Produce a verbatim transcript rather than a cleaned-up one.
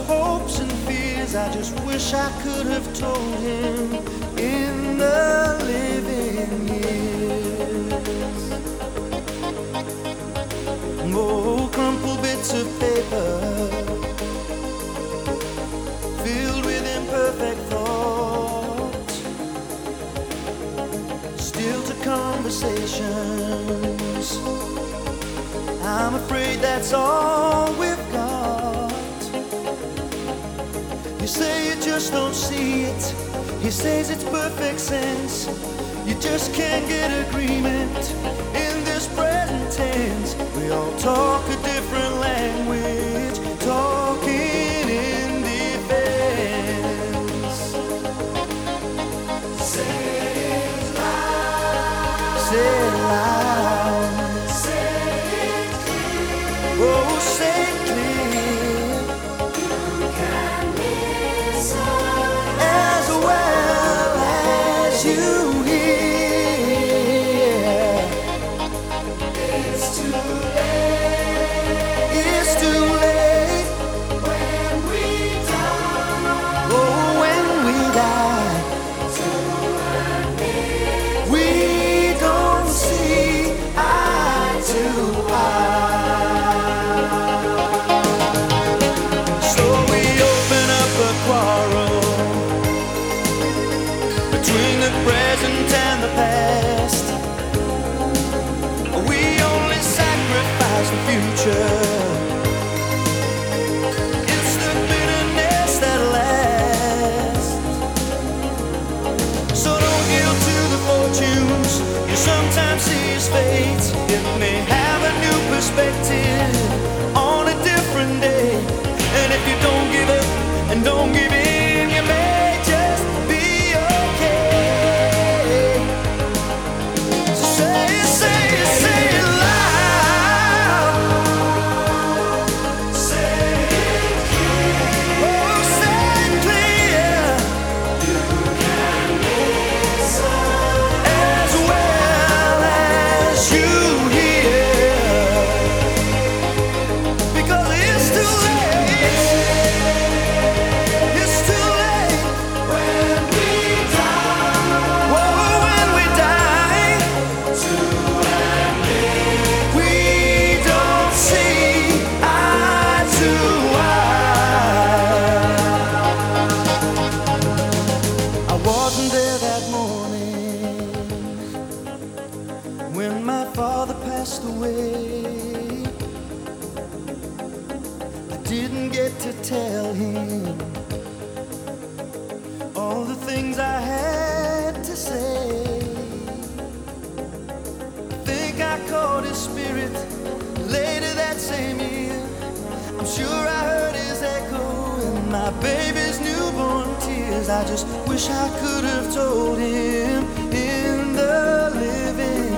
hopes and fears. I just wish I could have told him in the living years. Oh, crumpled bits of paper filled with imperfect thoughts, still to conversations. I'm afraid that's all we've got. You say you just don't see it. He says it's perfect sense. You just can't get agreement in this present tense. We all talk a different language, talking in defense. Say it loud. Say it loud. Say it clear. Oh, say it clear. You can listen as well as you hear. It's too late. It's too late when we die. Oh, when we die. We don't see eye to eye. So we open up a quarrel between the present and the past. We only sacrifice the future. It's the bitterness that lasts. So don't yield to the fortunes you sometimes see as fate. It may have a new perspective on a different day. And if you don't give up and don't give in, you may just be okay. So say it, say it, say it loud. Say it clear. Oh, say it clear. You can listen as well as you hear. Because it's too late. It's too late when we die. Whoa, when we die. To admit we don't see eye to eye. I wasn't there that morning when my father passed away. I didn't get to tell him all the things I had to say. I think I caught his spirit later that same year. I'm sure I heard his echo in my baby's newborn tears. I just wish I could have told him in the living